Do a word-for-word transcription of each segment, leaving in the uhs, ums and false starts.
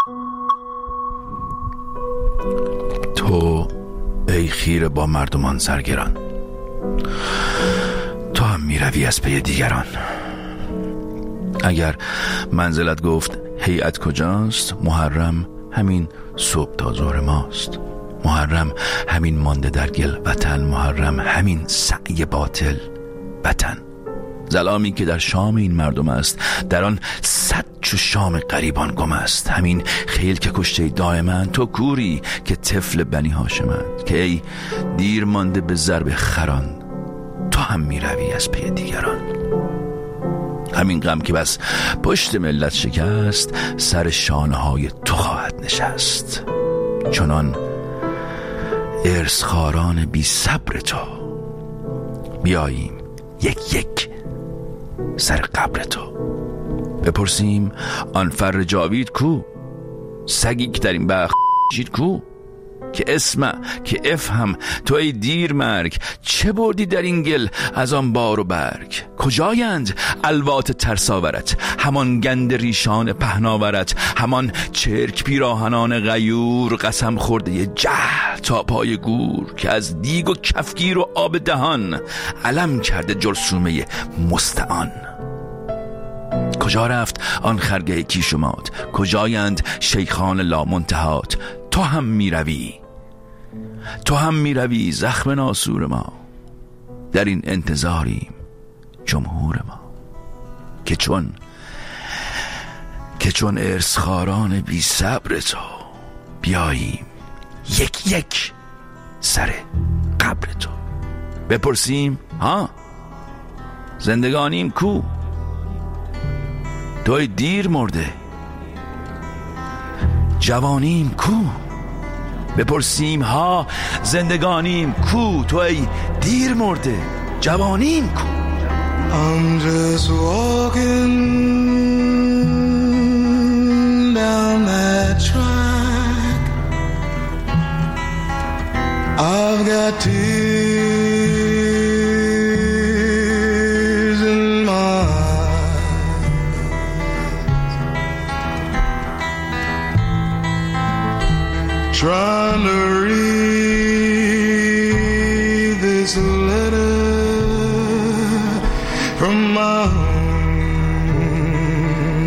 تو ای خیره با مردمان سرگران، تو هم میروی از پی دیگران. اگر منزلت گفت هیئت کجاست، محرم همین صبح تا ظهر ماست. محرم همین مانده در گل وطن، محرم همین سعی باطل وطن. ظلامی که در شام این مردم است، در آن صد چو شام غریبان گم است. همین خیل که کشته دائما، تو کوری که طفل بنی هاشمند. که ای دیر مانده به ضرب خران، تو هم می روی از پی دیگران. همین غم که بس پشت ملت شکست، سر شانه های تو خواهد نشست. چنان ارثخواران بی صبر تو، بیاییم یک یک سر قبر تو. بپرسیم آن فر جاوید کو، سگی که در این بخت جید کو. که اسمع که افهم تو ای دیر مرگ، چه بردی در این گل از آن بار و برگ. کجایند الوات ترساورت، همان گند ریشان پهناورت. همان چرک پیراهنان غیور، قسم خورده جهل تا پای گور. که از دیگ و کفگیر و آب دهان، علم کرده جرثومه مستعان. کجا رفت آن خرگه کیشمات، کجایند شیخان لامنتهات. تو هم می روی، تو هم می روی زخم ناسور ما. در این انتظاریم جمهور ما، که چون که چون ارثخواران بی صبر تو، بیاییم یک یک سر قبر تو. بپرسیم ها زندگانیم کو، توی دیر مرده جوانیم کو. بپرسیم ها زندگانیم کو، تو ای دیر مرده جوانیم کو. I'm just walking down that track, I've got tears in my eyes, trying to read this letter from my home.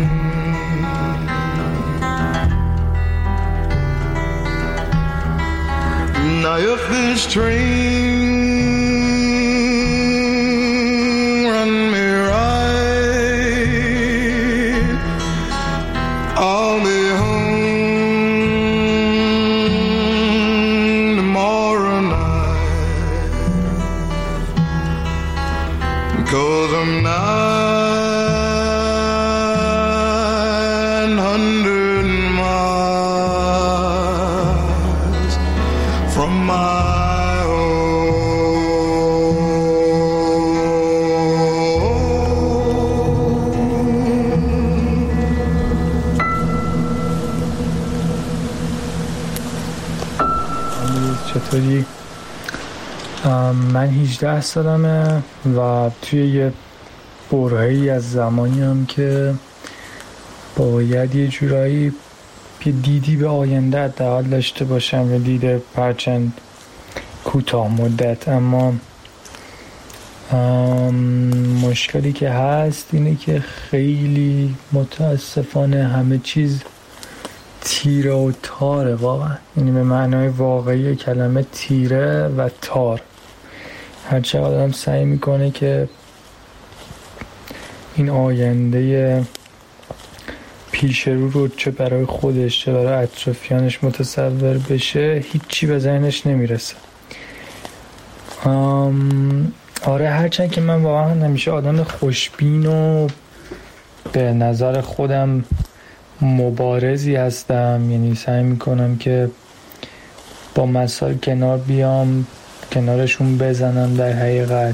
Now if this train run me right, I'll be home tomorrow night, because I'm nine hundred miles from my home. چطوری؟ من هجده سالمه و توی یه برهه‌ای از زمانی هم که باید یه جورایی یه دیدی به آینده حداقل داشته باشم، یه دید پرچند کوتاه مدت. اما مشکلی که هست اینه که خیلی متاسفانه همه چیز تیره و تاره واقعا، یعنی به معنای واقعی کلمه تیره و تار. هر چقدر آدم سعی میکنه که این آینده پیش رو رو چه برای خودش چه برای اطرافیانش متصور بشه، هیچی به ذهنش نمیرسه. آره، هرچند که من واقعا همیشه آدم خوشبین و به نظر خودم مبارزی هستم، یعنی سعی میکنم که با مسائل کنار بیام، کنارشون بزنم در حقیقت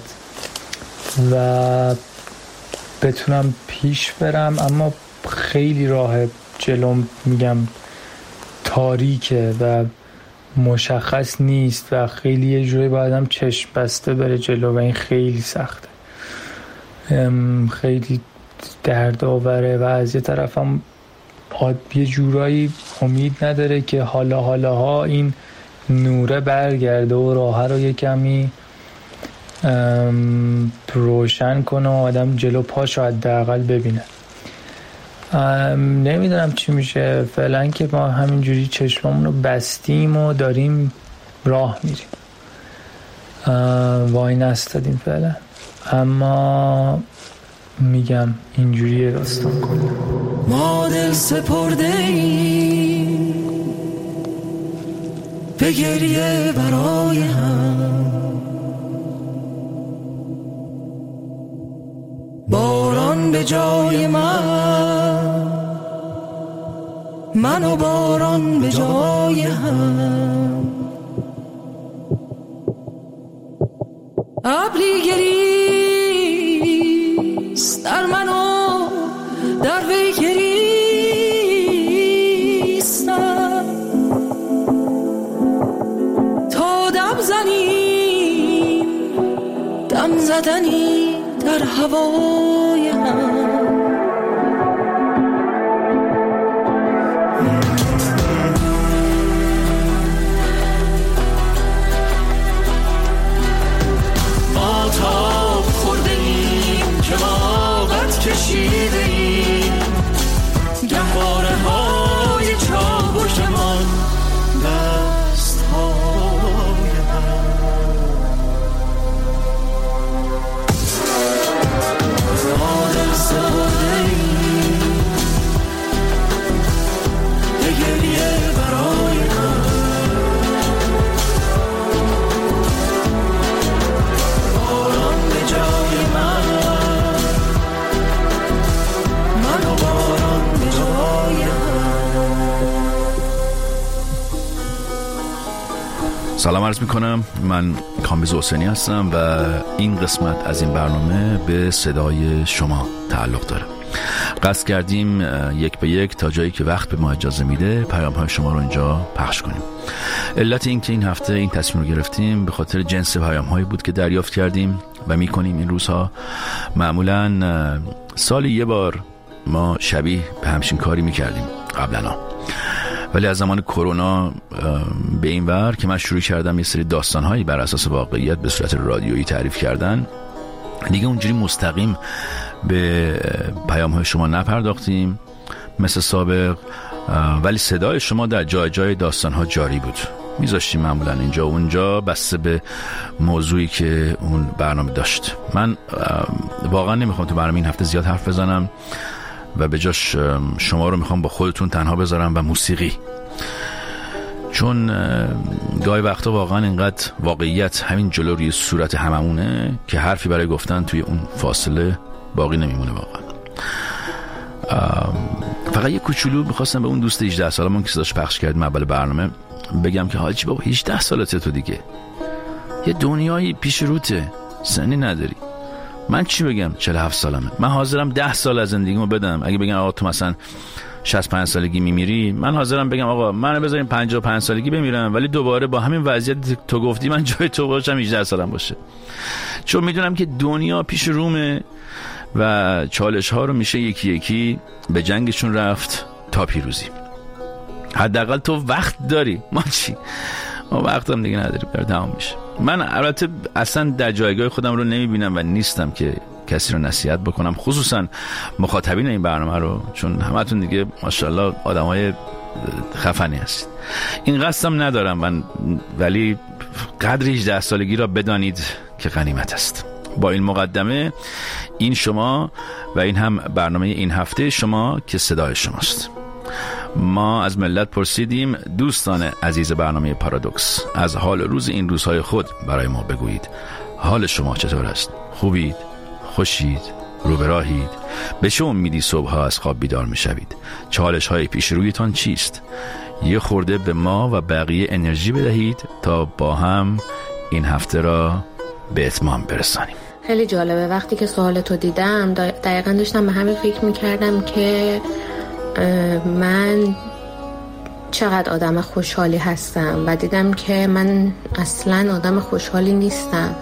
و بتونم پیش برم. اما خیلی راه جلوم میگم تاریکه و مشخص نیست و خیلی یه جوری باید هم چشم بسته بره جلو و این خیلی سخته، خیلی دردآوره و از یه طرفم یه جورایی امید نداره که حالا حالا ها این نوره برگرده و راه رو یه کمی روشن کنه و آدم جلو پاشو حداقل ببینه. نمیدونم چی میشه فعلا، که ما همینجوری چشممون رو بستیم و داریم راه میریم، وای نستادیم فعلا. اما میگم اینجوری داستان کنه. ما دل سپرده ایم به گریه برای هم، باران به جای من، من و باران به جای هم، ابری گریست در من و در وی گریستم، تا دم زنیم دم زدنی در هوای هم. ما تاب خورده ایم که ما قد کشیده ایم، گهواره های چابکمان دست های من، ما دل سپرده ایم به گریه برای من، باران به جای من، من و باران به جای من. سلام عرض میکنم، من کامبیز حسینی هستم و این قسمت از این برنامه به صدای شما تعلق داره. قصد کردیم یک به یک تا جایی که وقت به ما اجازه میده پیام های شما رو اینجا پخش کنیم. علت این که این هفته این تصمیم رو گرفتیم به خاطر جنس پیام هایی بود که دریافت کردیم و میکنیم این روزها. معمولا سالی یه بار ما شبیه به همچین کاری میکردیم قبلا، ولی از زمان کرونا به این ور که من شروع کردم یه سری داستان‌هایی بر اساس واقعیت به صورت رادیویی تعریف کردن، دیگه اونجوری مستقیم به پیام‌های شما نپرداختیم مثل سابق، ولی صدای شما در جای جای داستان‌ها جاری بود. میذاشتیم معمولا اینجا و اونجا بسته به موضوعی که اون برنامه داشت. من واقعا نمیخوام تو برنامه این هفته زیاد حرف بزنم و به جاش شما رو میخوام با خودتون تنها بذارم و موسیقی، چون گاهی وقتا واقعا اینقدر واقعیت همین جلو روی صورت هممونه که حرفی برای گفتن توی اون فاصله باقی نمیمونه. واقعا فقط یه کوچولو میخواستم به اون دوست هجده سالمون که صداش پخش کردیم اول برنامه بگم که حاجی بابا هجده سالته تو دیگه، یه دنیایی پیش روته، سنی نداری. من چی بگم چهل و هفت سالمه، من حاضرم ده سال از زندگیمو بدم. اگه بگن آقا تو مثلا شصت و پنج سالگی میمیری، من حاضرم بگم آقا منو بذاریم پنجاه و پنج سالگی بمیرم، ولی دوباره با همین وضعیت تو گفتی من جای تو باشم هجده سالم باشه، چون میدونم که دنیا پیش رومه و چالش ها رو میشه یکی یکی به جنگشون رفت تا پیروزی. حداقل تو وقت داری، ما چی؟ ما وقتم دیگه نداریم، داره تمام میشه. من البته اصلا در جایگاه خودم رو نمیبینم و نیستم که کسی رو نصیحت بکنم، خصوصا مخاطبین این برنامه رو، چون همتون دیگه ماشاءالله آدمای خفنی هستید. این قصدم ندارم من، ولی قدر هجده سالگی را بدانید که غنیمت است. با این مقدمه، این شما و این هم برنامه این هفته شما که صدای شماست. ما از ملت پرسیدیم دوستان عزیز برنامه پارادوکس از حال روز این روزهای خود برای ما بگویید. حال شما چطور است؟ خوبید؟ خوشید؟ رو به راهید؟ به چه امیدی صبح‌ها از خواب بیدار می‌شوید؟ چالش های پیش رویتان چیست؟ یه خورده به ما و بقیه انرژی بدهید تا با هم این هفته را به اتمام برسانیم. خیلی جالبه، وقتی که سوالتو دیدم دقیقا داشتم به همین فکر می‌کردم که من چقدر آدم خوشحالی هستم و دیدم که من اصلا آدم خوشحالی نیستم.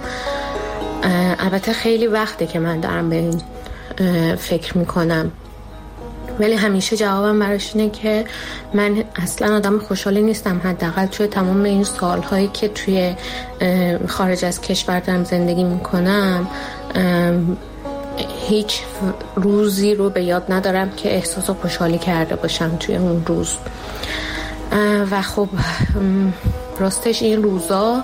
البته خیلی وقته که من دارم به این فکر میکنم ولی همیشه جوابم براش اینه که من اصلا آدم خوشحالی نیستم. حداقل توی تمام این سالهایی که توی خارج از کشور دارم زندگی میکنم هیچ روزی رو به یاد ندارم که احساس خوشحالی کرده باشم توی اون روز. و خب راستش این روزا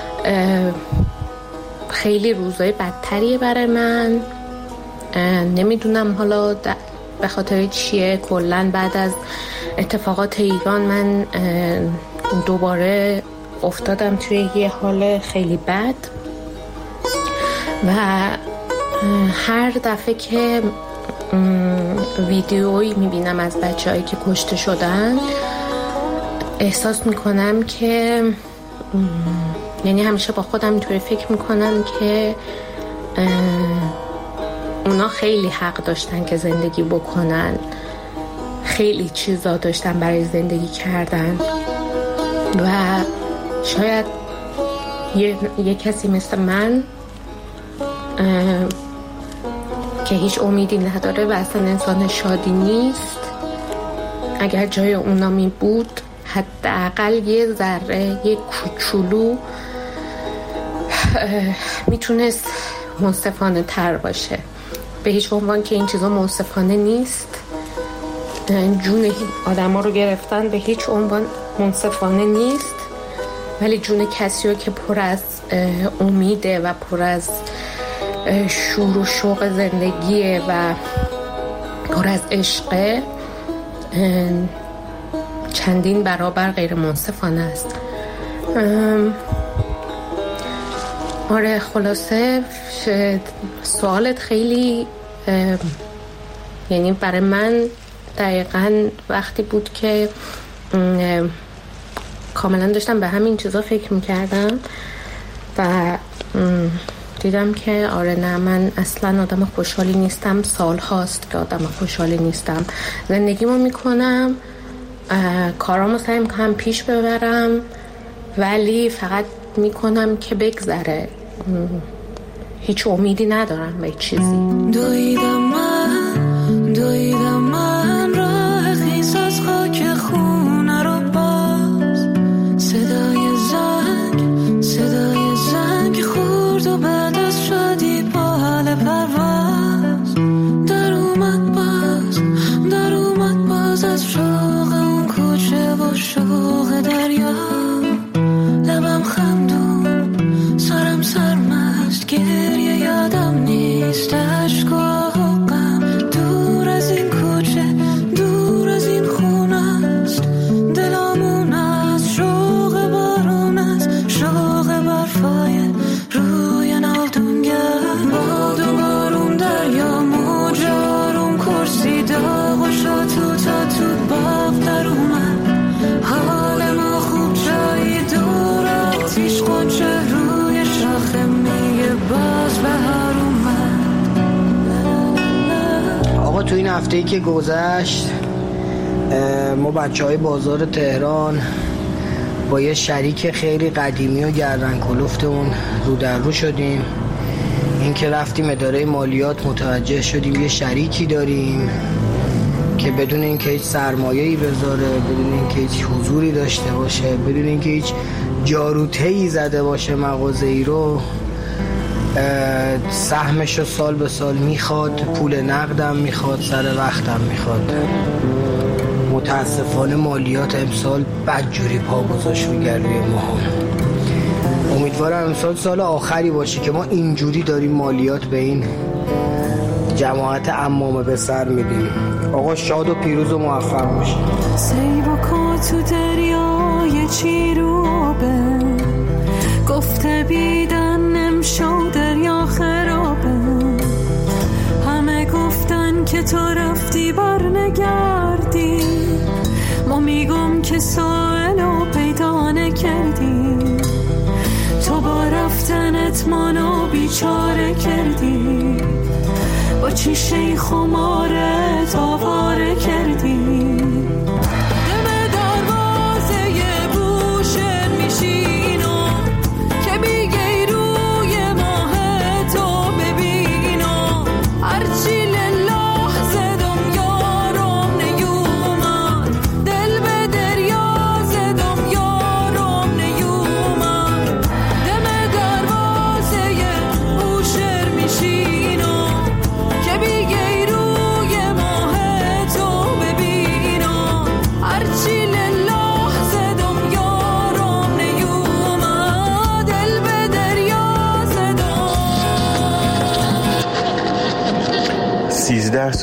خیلی روزای بدتریه برای من. نمیدونم حالا به خاطر چیه. کلن بعد از اتفاقات ایران من دوباره افتادم توی یه حال خیلی بد و هر دفعه که ویدیویی میبینم از بچه‌هایی که کشته شدن احساس میکنم که یعنی همیشه با خودم اینطوری فکر میکنم که اونا خیلی حق داشتن که زندگی بکنن، خیلی چیزا داشتن برای زندگی کردن و شاید یه, یه کسی مثل من که هیچ امیدی نداره و اصلا انسان شادی نیست اگر جای اونا می بود حداقل یه ذره یه کوچولو میتونست منصفانه تر باشه. به هیچ عنوان که این چیزا منصفانه نیست، جون آدم ها رو گرفتن به هیچ عنوان منصفانه نیست، ولی جون کسی رو که پر از امیده و پر از شور و شوق زندگیه و پر از عشقه چندین برابر غیر منصفانه است. آره خلاصه سوالت خیلی یعنی برای من دقیقاً وقتی بود که کاملا داشتم به همین چیزا فکر میکردم و دیدم که آره نه من اصلا آدم خوشحالی نیستم. سال هاست که آدم خوشحالی نیستم. زندگیمو میکنم، کارامو سعی میکنم پیش ببرم، ولی فقط میکنم که بگذره. هیچ امیدی ندارم به چیزی. دویدم من دویدم من راه خیس از خاک خونه رو باز، صدای زنگ صدای زنگ خورد و بعد از شادی با حال پرواز در اومد باز در اومد باز از شوق اون کوچه و شوق دریا. لبم خندون سرم سرمست گریه یادم نیست، عشق و غم دور از این کوچه دور از این خونه است. دلمون از شوق بارون است، شوق برفای روی ناودونگر. باد و بارون دریا موج آروم کرسی داغ و شاتو تا تو باغ در اومد. حال ما خوب جایی دور آتیش قنچه روی شاخه میگه باز بهار اومد. آقا تو این هفته‌ای که گذشت ما بچه های بازار تهران با یه شریک خیلی قدیمی و گردن کلفتمون رو در رو شدیم. این که رفتیم اداره مالیات متوجه شدیم یه شریکی داریم که بدون اینکه هیچ سرمایه‌ای بذاره، بدون اینکه هیچ حضوری داشته باشه، بدون اینکه هیچ جاروته‌ای زده باشه مغازه‌ای رو، سهمش رو سال به سال میخواد، پول نقدم میخواد، سر وقتم میخواد. متاسفانه مالیات امسال بدجوری پا گذاشت میگرد روی ما. امیدوارم امسال سال آخری باشه که ما اینجوری داریم مالیات به این جماعت عمامه به سر میدیم. آقا شاد و پیروز و موفق باشه. سیب و کا تو دریای چیروبه، گفته بیدن نمشو دریا خرابه. همه گفتن که تو رفتی بر نگردی، ما میگم که سائل و پیدا نکردی. تو با رفتنت منو بیچاره کردی، با چیشه خمارت آواره کردی. هرچی لله زدم یارم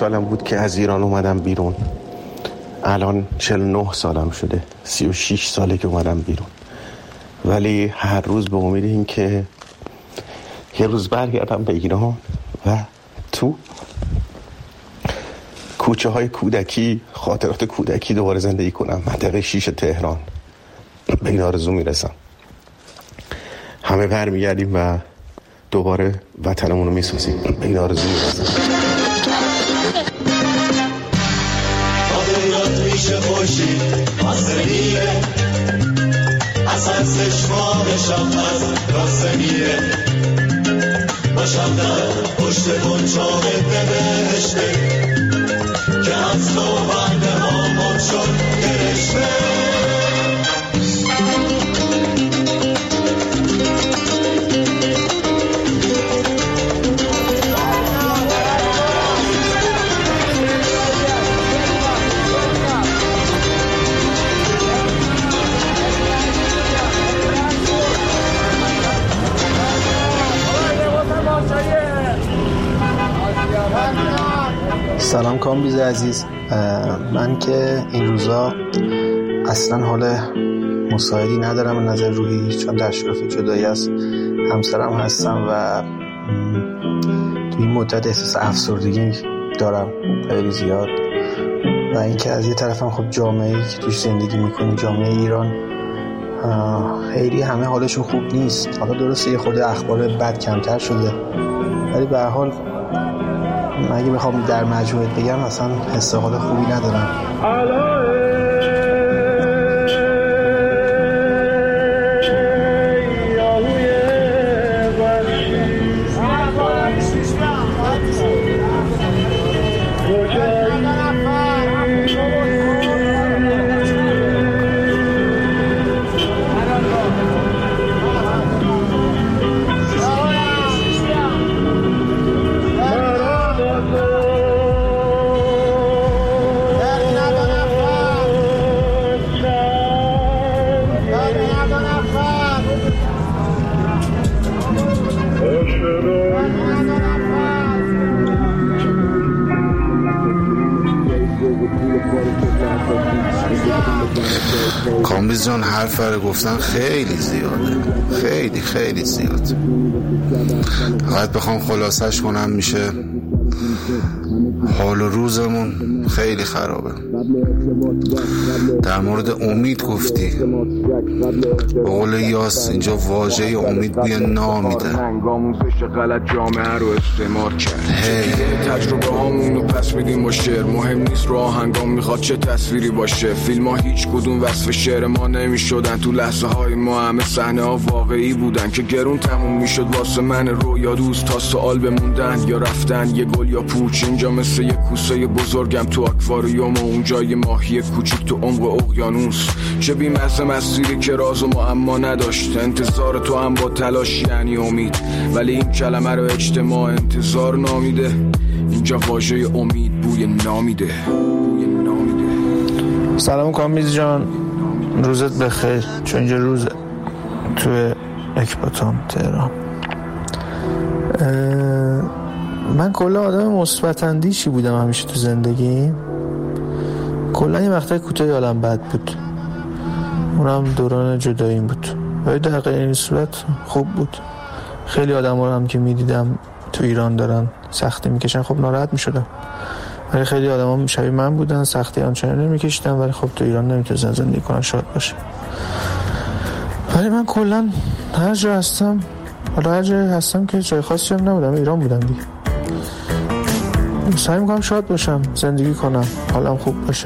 سالم بود که از ایران اومدم بیرون. الان چهل و نه سالم شده، سی و شش ساله که اومدم بیرون، ولی هر روز به امید این که یه روز برگردم به ایران و تو کوچه های کودکی، خاطرات کودکی دوباره زندگی کنم. منطقه شیش تهران، به این آرزو میرسم. همه برمیگردیم و دوباره وطنمون رو میسوزیم. به این آرزو میرسم. خاطرات میشه خوشی آسمیه، اصلا چشمانشم از راسته میره، باشم در پشت گنچاق بهشته که از تو بنده ها مد شد گرشته. سلام کامبیز عزیز. من که این روزا اصلا حال مساعدی ندارم از نظر روحی، چون در شرف جدایی از همسرم هستم و توی این مدت احساس افسردگی دارم خیلی زیاد. و اینکه از یه طرفم خب جامعه‌ای که توش زندگی میکنیم، جامعه ایران، خیلی همه حالشون خوب نیست. حالا درسته یه خود اخبار بد کمتر شده، ولی به هر حال اگه بخوام در مجموع بگم اصلا حس حال خوبی ندارم. کامبیز جان حرف رو گفتن خیلی زیاده، خیلی خیلی زیاد. باید بخوام خلاصش کنم میشه حال و روزمون خیلی خرابه. در مورد امید گفتی، به قول یاس اینجا واژه امید بوی نامیده. آموزش غلط جامعه رو استعمار کرد. هی تجربه هامون رو پس میدیم با شعر، مهم نیست رو آهنگام میخواد چه تصویری باشه. فیلم ها هیچ کدوم وصف شعر ما نمیشدن، تو لحظه های ما همه صحنه ها واقعی بودن که گرون تموم میشد واسه من رویا دوست تا سوال بموندن یا رفتن. یه گل یا پوچ اینجا مثل یه کوسه بزرگم تو آکواریوم، و اونجا یه ماهی کوچیک تو عمق اقیانوس. چه بی‌مزه مسیری که راز و معما نداشت. انتظار تو هم با تلاش یعنی امید، ولی این کلمه رو اجتماع انتظار نامیده. اینجا واژه امید بوی نامیده. بوی نامیده. سلام کامبیز جان، روزت بخیر. چون اینجا روز توی اکباتان تهران. من کلا آدم مثبت اندیشی بودم همیشه تو زندگی. کلا یه وقتای کوتاهی حالم بد بود، اونم دوران جداییم بود، ولی در غیر این صورت خوب بود. خیلی آدم رو هم که میدیدم تو ایران دارن سختی میکشن، خب ناراحت میشدم، ولی خیلی آدم هم شبیه من بودن، سختی آنچنان نمیکشیدن، ولی خب تو ایران نمیتونن زندگی کنن شاد باشه. ولی من کلا هر جا هستم، حالا هر جا هستم که جای خاصی هم نبودم، ایران بودم دیگه، سعی میکنم شاد باشم، زندگی کنم، حالم خوب باشه.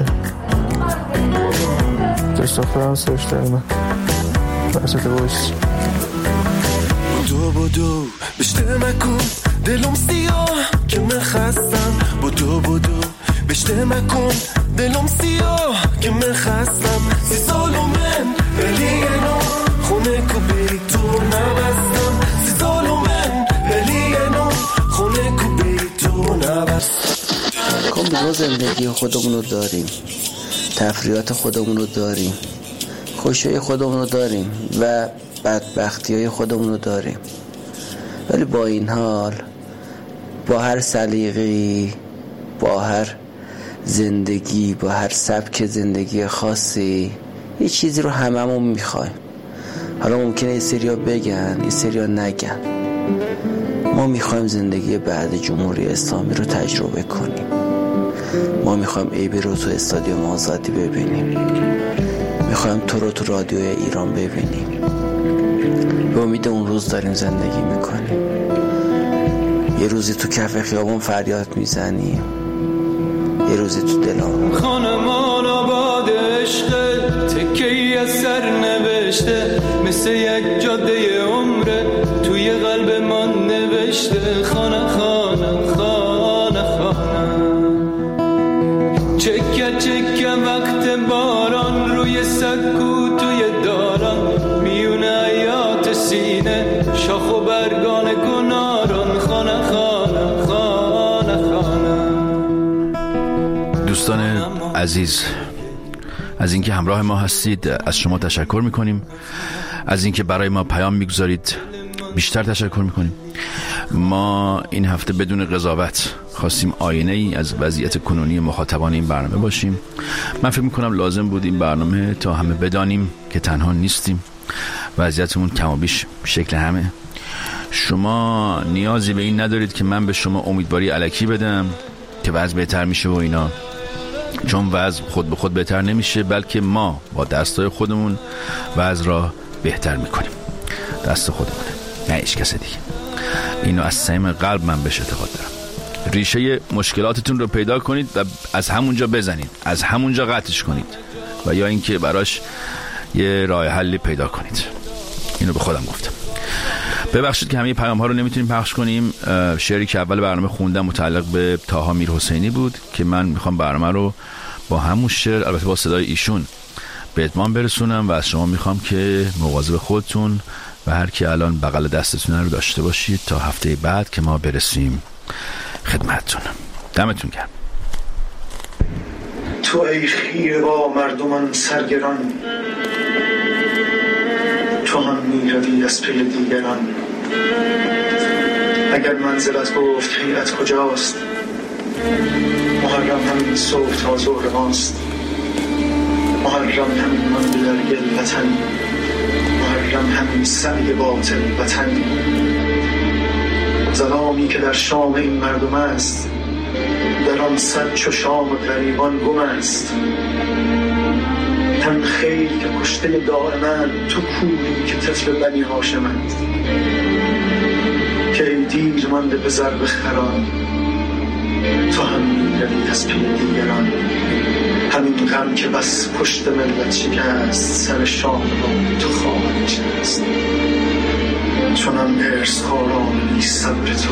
دست دخترم سرشته من وسط بایستی بودو بودو بشته مکن دلم سیاه که من خستم. بودو بودو بشته مکن دلم سیاه که من خستم. سی سالو من ولی نو خونه کو بری تو نبستم. سی سالو من ولی نو خونه کو بری تو نبستم. کن بگو زندگی خودمون رو داریم، تفریحات خودمون رو داریم، خوشی خودمون رو داریم و بدبختی های خودمون رو داریم، ولی با این حال با هر سلیقه‌ای با هر زندگی، با هر سبک زندگی خاصی یه چیزی رو هممون میخوایم. حالا ممکنه یه سریا بگن، یه سریا نگن. ما میخوایم زندگی بعد جمهوری اسلامی رو تجربه کنیم. ما میخوایم ایبی رو تو استادیوم آزادی ببینیم. میخوایم تو رو تو رادیوی ایران ببینیم. به امید اون روز داریم زندگی میکنیم. یه روزی تو کف خیابون فریاد میزنیم، یه روزی تو دلام. خانمان آباد عشق تکه‌ای از سر نوشته، مثل یک جاده عمره توی قلب من نوشته. خانه خانه خانه خانه، چکه چکه وقت باران روی سکو توی داران، میونه حیات سینه شاخ و برگان کناران. خانه خانه خانه خانه. دوستان عزیز، از اینکه همراه ما هستید از شما تشکر میکنیم. از اینکه برای ما پیام میگذارید بیشتر تشکر میکنیم. ما این هفته بدون قضاوت خواستیم آینه ای از وضعیت کنونی مخاطبان این برنامه باشیم. من فکر میکنم لازم بود این برنامه تا همه بدانیم که تنها نیستیم. وضعیتمون کم و بیش شکل همه. شما نیازی به این ندارید که من به شما امیدواری الکی بدم که وضع بهتر میشه و اینا، چون وضع خود به خود بهتر نمیشه، بلکه ما با دستای خودمون وضع را بهتر میکنیم. دست خودمونه، نه هیچ کس دیگه. اینو از صمیم قلب من بهش اعتقاد دارم. ریشه مشکلاتتون رو پیدا کنید و از همونجا بزنید، از همونجا قطعش کنید و یا اینکه براش یه راه حلی پیدا کنید. اینو به خودم گفتم. ببخشید که همه پیام ها رو نمیتونیم پخش کنیم. شعری که اول برنامه خوندم متعلق به طاها میرحسینی بود که من میخوام برنامه رو با همون شعر، البته با صدای ایشون، به اتمام برسونم و از شما میخوام که مواظب خودتون و هر کی الان بغل دستتون رو داشته باشید تا هفته بعد که ما برسیم خدمتتون. دمتون گرم. تو ای خیره با مردمان سرگران، تو هم میروی از پی دیگران. اگر منزلت گفت خیرت کجاست، محرم همین صبح تا ظهر ماست. محرم همین من در گل وطن، محرم همین سعی باطل وطن. ظلامی که در شام این مردم است، در آن صد چو شام غریبان گم است. تن خیل که کشته دائمند، تو کوری که طفل بنی هاشمند. که ای دیر مانده به ضرب خران، تو هم میروی از پی دیگران. همین غم که بس پشت ملت شکست، سر شام را تو خواهد نشست. چونم ارث خاران صبر تو،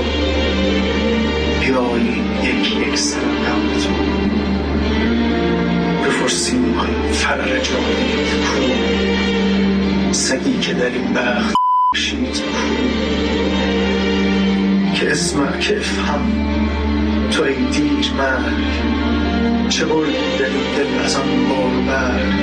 بیایی یک یک سر غم تو. بپرسیم آن فر جاوید کو، سگی که در این بخت شید کو. که اسمع که افهم تو ای دیر مرگ، چه بردی در این دل از آن بار و برگ.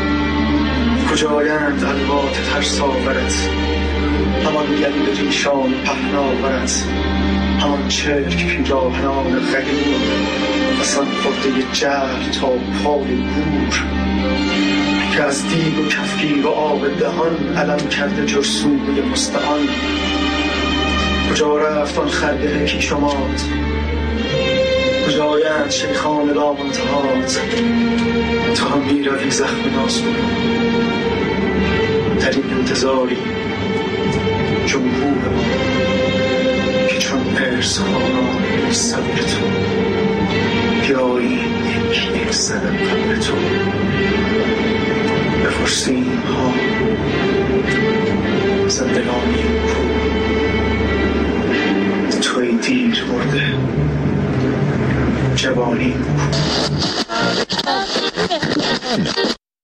کجایند الوات ترساورت، همان گل ریشان پهناورت. همان چرک پیراهنان غیور، قسم خورده جهل تا پای گور. که از دیگ و کفگیر و آب دهان، علم کرده جرسوی مستعان. کجا رفت آن خرگه کیشمات، کجایند شیخان لامنتهات. تا هم میروی زخم نازون، در این انتظاری جمهور ما که چون ارث خانان صبر تو. بیایی یک یک سر قبر تو. بپرسیم ها زندگانی کو، توی دیر مرده جوانی کو.